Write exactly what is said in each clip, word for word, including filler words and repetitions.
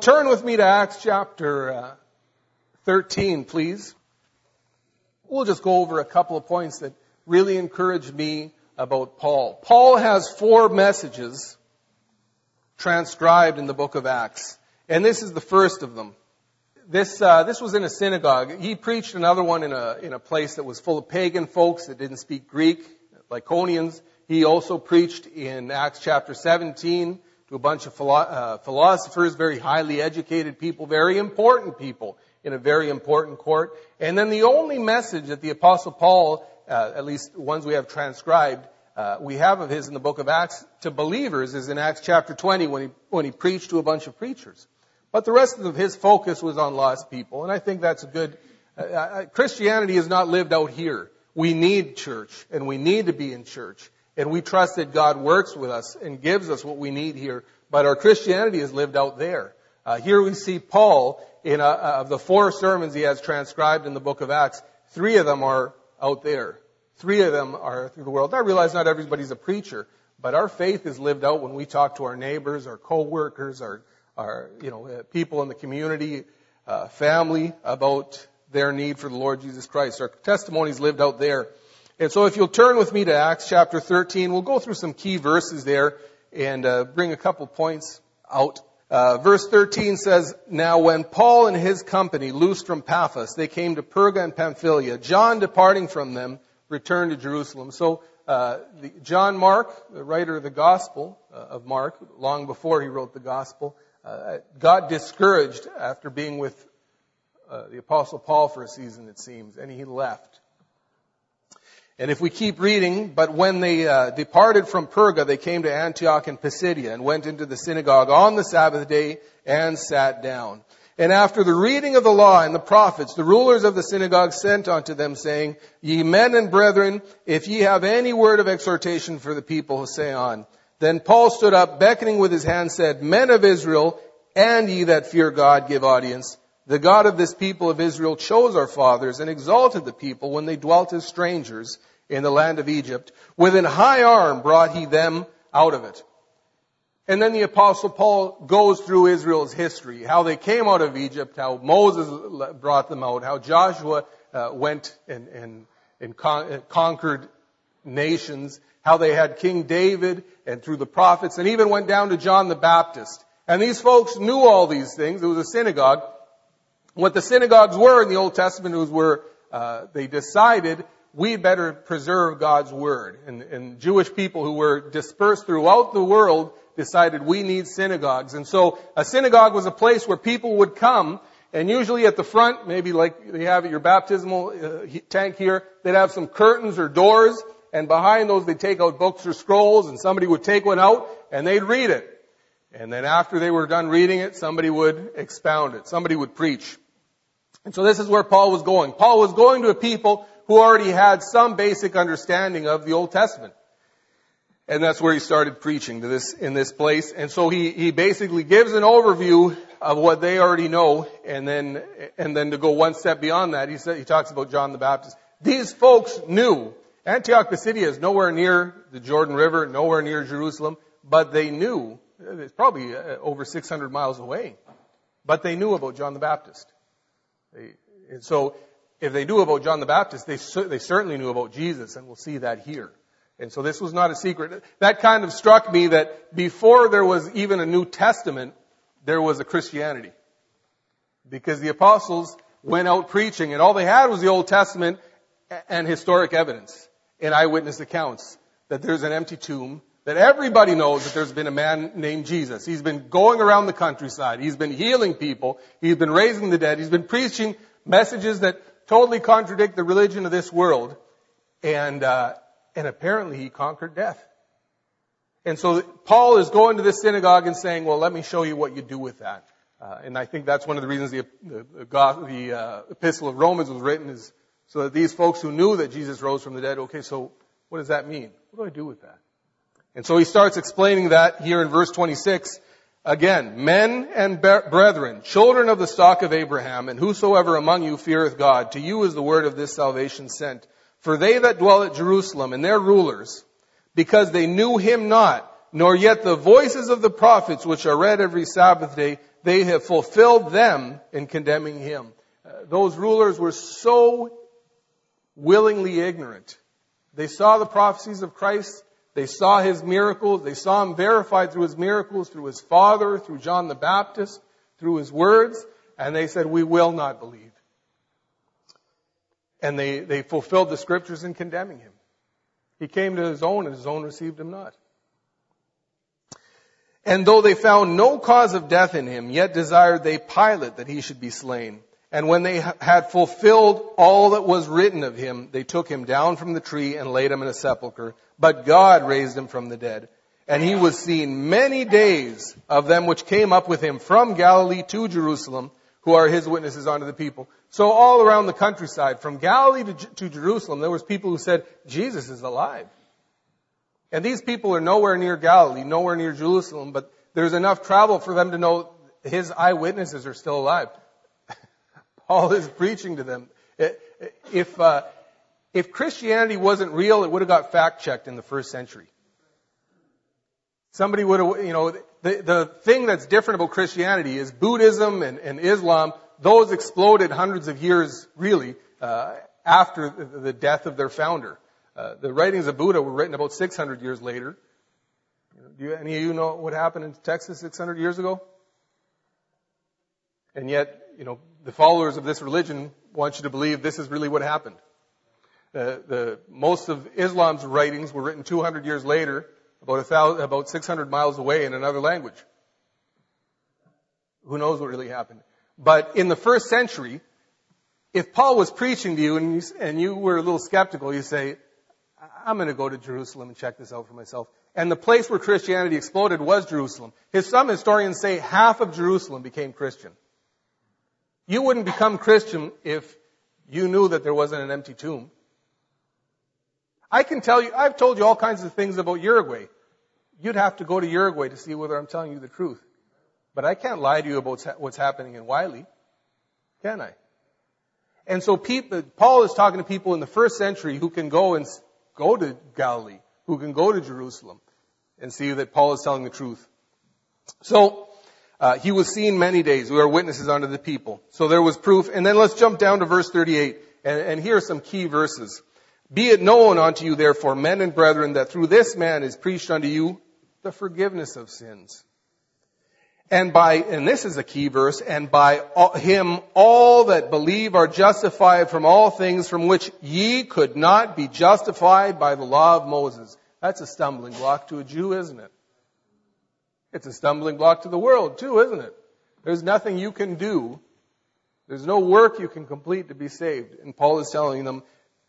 turn with me to Acts chapter uh, thirteen, please. We'll just go over a couple of points that really encouraged me about Paul. Paul has four messages transcribed in the book of Acts, and this is the first of them. This uh, this was in a synagogue. He preached another one in a in a place that was full of pagan folks that didn't speak Greek, Lycaonians. He also preached in Acts chapter seventeen to a bunch of philo- uh, philosophers, very highly educated people, very important people in a very important court. And then the only message that the Apostle Paul, uh, at least ones we have transcribed, uh, we have of his in the book of Acts to believers is in Acts chapter twenty when he when he preached to a bunch of preachers. But the rest of his focus was on lost people, and I think that's a good. Uh, uh, Christianity is not lived out here. We need church, and we need to be in church. And we trust that God works with us and gives us what we need here. But our Christianity is lived out there. Uh, here we see Paul, in a, uh, of the four sermons he has transcribed in the book of Acts, three of them are out there. Three of them are through the world. I realize not everybody's a preacher, but our faith is lived out when we talk to our neighbors, our co-workers, our, our you know, uh, people in the community, uh, family, about their need for the Lord Jesus Christ. Our testimony is lived out there. And so if you'll turn with me to Acts chapter thirteen, we'll go through some key verses there and uh, bring a couple points out. Uh, verse thirteen says, "Now when Paul and his company loosed from Paphos, they came to Perga and Pamphylia. John, departing from them, returned to Jerusalem." So uh, the, John Mark, the writer of the Gospel uh, of Mark, long before he wrote the Gospel, uh, got discouraged after being with uh, the Apostle Paul for a season, it seems, and he left. And if we keep reading, "But when they uh, departed from Perga, they came to Antioch and Pisidia and went into the synagogue on the Sabbath day and sat down. And after the reading of the law and the prophets, the rulers of the synagogue sent unto them, saying, Ye men and brethren, if ye have any word of exhortation for the people, say on. Then Paul stood up, beckoning with his hand, said, Men of Israel, and ye that fear God, give audience. The God of this people of Israel chose our fathers and exalted the people when they dwelt as strangers in the land of Egypt. With an high arm brought he them out of it." And then the Apostle Paul goes through Israel's history, how they came out of Egypt, how Moses brought them out, how Joshua uh, went and, and, and con- conquered nations, how they had King David and through the prophets, and even went down to John the Baptist. And these folks knew all these things. It was a synagogue. What the synagogues were in the Old Testament was where uh, they decided we better preserve God's Word. And, and Jewish people who were dispersed throughout the world decided we need synagogues. And so a synagogue was a place where people would come, and usually at the front, maybe like they have at your baptismal uh, tank here, they'd have some curtains or doors, and behind those they'd take out books or scrolls, and somebody would take one out, and they'd read it. And then after they were done reading it, somebody would expound it. Somebody would preach. And so this is where Paul was going. Paul was going to a people who already had some basic understanding of the Old Testament. And that's where he started preaching to this, in this place. And so he, he basically gives an overview of what they already know, and then, and then to go one step beyond that, he said, he talks about John the Baptist. These folks knew Antioch Pisidia is nowhere near the Jordan River, nowhere near Jerusalem, but they knew, it's probably over six hundred miles away, but they knew about John the Baptist. They, and so, if they knew about John the Baptist, they, they certainly knew about Jesus, and we'll see that here. And so this was not a secret. That kind of struck me that before there was even a New Testament, there was a Christianity. Because the apostles went out preaching, and all they had was the Old Testament and historic evidence and eyewitness accounts that there's an empty tomb, that everybody knows that there's been a man named Jesus. He's been going around the countryside. He's been healing people. He's been raising the dead. He's been preaching messages that totally contradict the religion of this world. And, uh, and apparently he conquered death. And so Paul is going to this synagogue and saying, well, let me show you what you do with that. Uh, and I think that's one of the reasons the, the, the, the uh, Epistle of Romans was written, is so that these folks who knew that Jesus rose from the dead, okay, so what does that mean? What do I do with that? And so he starts explaining that here in verse twenty-six. Again, men and brethren, children of the stock of Abraham, and whosoever among you feareth God, to you is the word of this salvation sent. For they that dwell at Jerusalem and their rulers, because they knew him not, nor yet the voices of the prophets which are read every Sabbath day. They have fulfilled them in condemning him. Uh, those rulers were so willingly ignorant. They saw the prophecies of Christ. They saw his miracles. They saw him verified through his miracles, through his father, through John the Baptist, through his words. And they said, we will not believe. And they, they fulfilled the scriptures in condemning him. He came to his own, and his own received him not. And though they found no cause of death in him, yet desired they Pilate that he should be slain. And when they had fulfilled all that was written of him, they took him down from the tree and laid him in a sepulchre. But God raised him from the dead. And he was seen many days of them which came up with him from Galilee to Jerusalem, who are his witnesses unto the people. So all around the countryside, from Galilee to, to Jerusalem, there was people who said, Jesus is alive. And these people are nowhere near Galilee, nowhere near Jerusalem, but there's enough travel for them to know his eyewitnesses are still alive. Paul is preaching to them. If, uh, if Christianity wasn't real, it would have got fact-checked in the first century. Somebody would have, you know, the, the thing that's different about Christianity is Buddhism and, and Islam. Those exploded hundreds of years, really, uh, after the, the death of their founder. Uh, the writings of Buddha were written about six hundred years later. Do you, any of you know what happened in Texas six hundred years ago? And yet, you know, the followers of this religion want you to believe this is really what happened. Uh, the most of Islam's writings were written two hundred years later, about a thousand, about six hundred miles away in another language. Who knows what really happened? But in the first century, if Paul was preaching to you and you, and you were a little skeptical, you say, I'm going to go to Jerusalem and check this out for myself. And the place where Christianity exploded was Jerusalem. His, some historians say half of Jerusalem became Christian. You wouldn't become Christian if you knew that there wasn't an empty tomb. I can tell you, I've told you all kinds of things about Uruguay. You'd have to go to Uruguay to see whether I'm telling you the truth. But I can't lie to you about what's happening in Wiley, can I? And so people, Paul is talking to people in the first century who can go and go to Galilee, who can go to Jerusalem and see that Paul is telling the truth. So, uh, he was seen many days. We are witnesses unto the people. So there was proof. And then let's jump down to verse thirty-eight. And, and here are some key verses. Be it known unto you, therefore, men and brethren, that through this man is preached unto you the forgiveness of sins. And by, and this is a key verse, and by him all that believe are justified from all things from which ye could not be justified by the law of Moses. That's a stumbling block to a Jew, isn't it? It's a stumbling block to the world too, isn't it? There's nothing you can do. There's no work you can complete to be saved. And Paul is telling them,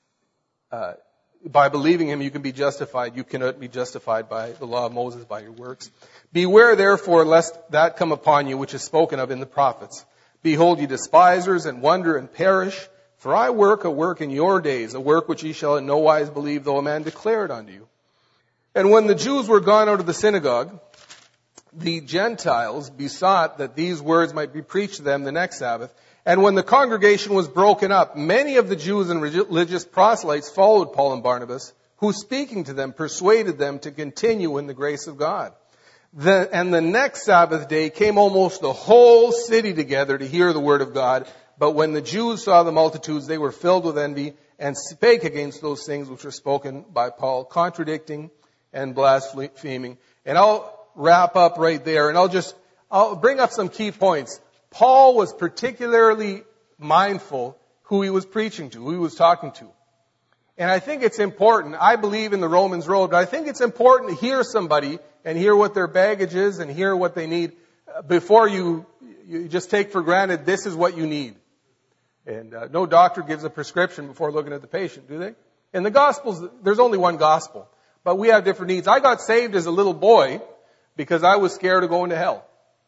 uh, by believing him, you can be justified. You cannot be justified by the law of Moses, by your works. Beware, therefore, lest that come upon you, which is spoken of in the prophets. Behold, ye despisers, and wonder, and perish. For I work a work in your days, a work which ye shall in no wise believe, though a man declare it unto you. And when the Jews were gone out of the synagogue, the Gentiles besought that these words might be preached to them the next Sabbath. And when the congregation was broken up, many of the Jews and religious proselytes followed Paul and Barnabas, who speaking to them persuaded them to continue in the grace of God. The, and the next Sabbath day came almost the whole city together to hear the word of God. But when the Jews saw the multitudes, they were filled with envy and spake against those things which were spoken by Paul, contradicting and blaspheming. And I'll wrap up right there, and I'll just, I'll bring up some key points. Paul was particularly mindful who he was preaching to, who he was talking to. And I think it's important. I believe in the Romans road, but I think it's important to hear somebody and hear what their baggage is and hear what they need before you, you just take for granted this is what you need. And uh, no doctor gives a prescription before looking at the patient, do they? In the Gospels, there's only one gospel, but we have different needs. I got saved as a little boy because I was scared of going to hell.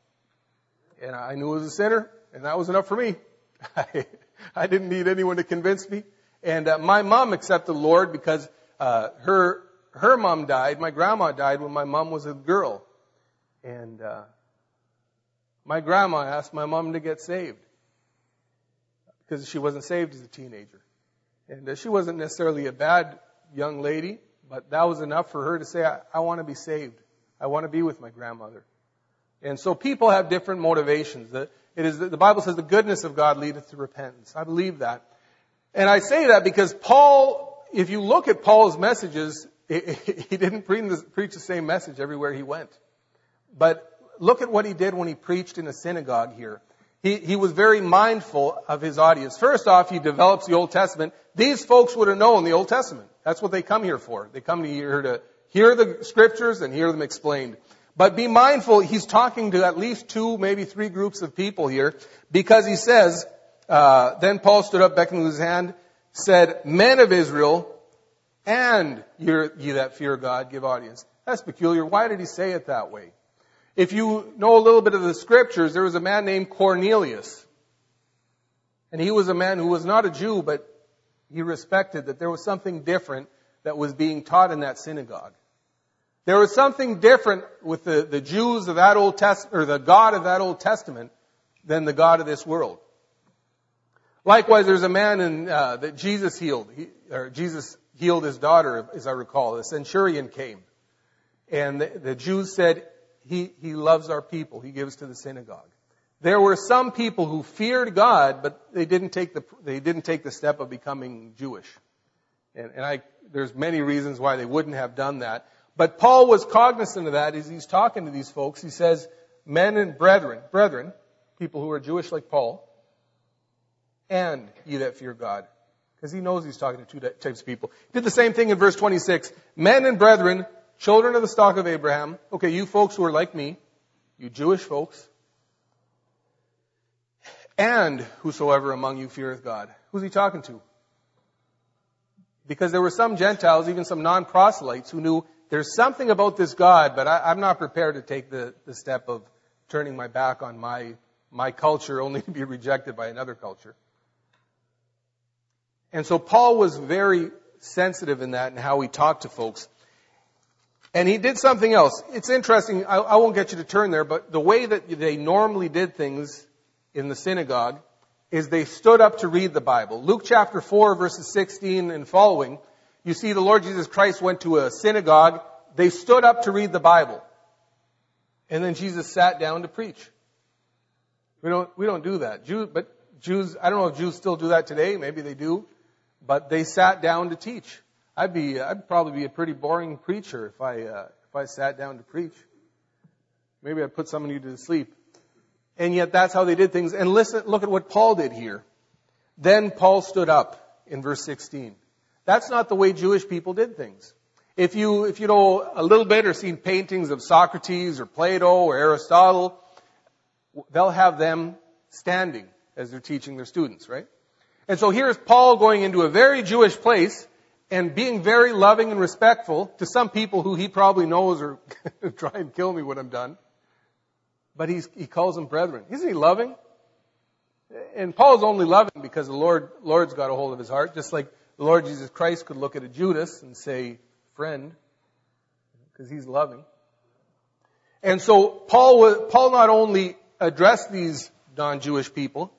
And I knew I was a sinner, and that was enough for me. I, I didn't need anyone to convince me. And uh, my mom accepted the Lord because uh, her her mom died. My grandma died when my mom was a girl. And uh, my grandma asked my mom to get saved because she wasn't saved as a teenager. And uh, she wasn't necessarily a bad young lady, but that was enough for her to say, I, I want to be saved. I want to be with my grandmother. And so people have different motivations. The, it is, the Bible says the goodness of God leadeth to repentance. I believe that. And I say that because Paul, if you look at Paul's messages, he didn't preach the same message everywhere he went. But look at what he did when he preached in a synagogue here. He, he was very mindful of his audience. First off, he develops the Old Testament. These folks would have known the Old Testament. That's what they come here for. They come here to hear the scriptures and hear them explained. But be mindful, he's talking to at least two, maybe three groups of people here, because he says, uh, then Paul stood up, beckoned with his hand, said, men of Israel, and ye that fear God, give audience. That's peculiar. Why did he say it that way? If you know a little bit of the scriptures, there was a man named Cornelius. And he was a man who was not a Jew, but he respected that there was something different that was being taught in that synagogue. There was something different with the, the Jews of that Old Testament, or the God of that Old Testament, than the God of this world. Likewise, there's a man in, uh, that Jesus healed. He, or Jesus healed his daughter, as I recall. The centurion came. And the, the Jews said, he, he loves our people. He gives to the synagogue. There were some people who feared God, but they didn't take the, they didn't take the step of becoming Jewish. And, and I, there's many reasons why they wouldn't have done that. But Paul was cognizant of that as he's talking to these folks. He says, men and brethren, brethren, people who are Jewish like Paul, and ye that fear God. Because he knows he's talking to two types of people. He did the same thing in verse twenty-six. Men and brethren, children of the stock of Abraham. Okay, you folks who are like me, you Jewish folks. And whosoever among you feareth God. Who's he talking to? Because there were some Gentiles, even some non-proselytes, who knew there's something about this God, but I, I'm not prepared to take the, the step of turning my back on my, my culture only to be rejected by another culture. And so Paul was very sensitive in that and how he talked to folks. And he did something else. It's interesting. I, I won't get you to turn there, but the way that they normally did things in the synagogue is they stood up to read the Bible. Luke chapter four, verses sixteen and following, you see the Lord Jesus Christ went to a synagogue. They stood up to read the Bible. And then Jesus sat down to preach. We don't, we don't do that. Jew, but Jews, I don't know if Jews still do that today. Maybe they do. But they sat down to teach. I'd be, I'd probably be a pretty boring preacher if I, uh, if I sat down to preach. Maybe I'd put some of you to sleep. And yet that's how they did things. And listen, look at what Paul did here. Then Paul stood up in verse sixteen. That's not the way Jewish people did things. If you, if you know a little bit or seen paintings of Socrates or Plato or Aristotle, they'll have them standing as they're teaching their students, right? And so here's Paul going into a very Jewish place and being very loving and respectful to some people who he probably knows are going to try and kill me when I'm done. But he's, he calls them brethren. Isn't he loving? And Paul's only loving because the Lord, Lord's got a hold of his heart, just like the Lord Jesus Christ could look at a Judas and say, friend, because he's loving. And so Paul, was, Paul not only addressed these non-Jewish people,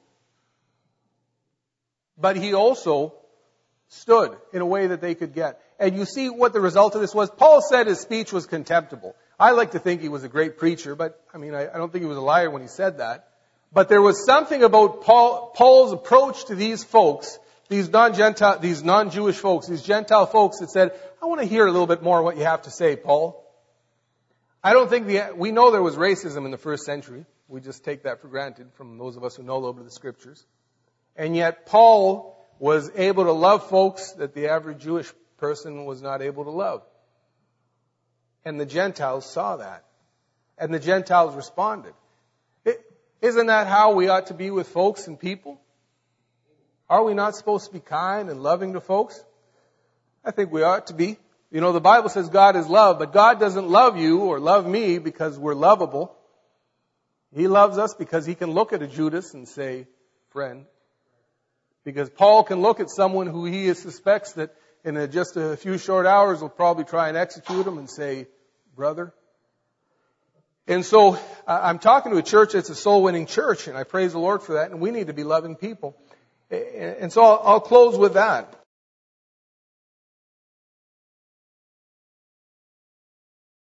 but he also stood in a way that they could get. And you see what the result of this was. Paul said his speech was contemptible. I like to think he was a great preacher, but I mean, I, I don't think he was a liar when he said that. But there was something about Paul, Paul's approach to these folks, these non-Gentile, these non-Jewish folks, these Gentile folks that said, I want to hear a little bit more what you have to say, Paul. I don't think the, we know there was racism in the first century. We just take that for granted from those of us who know a little bit of the scriptures. And yet Paul was able to love folks that the average Jewish person was not able to love. And the Gentiles saw that. And the Gentiles responded. It, isn't that how we ought to be with folks and people? Are we not supposed to be kind and loving to folks? I think we ought to be. You know, the Bible says God is love, but God doesn't love you or love me because we're lovable. He loves us because he can look at a Judas and say, friend. Because Paul can look at someone who he suspects that in a, just a few short hours will probably try and execute him and say, brother. And so I'm talking to a church that's a soul-winning church, and I praise the Lord for that, and we need to be loving people. And so I'll, I'll close with that.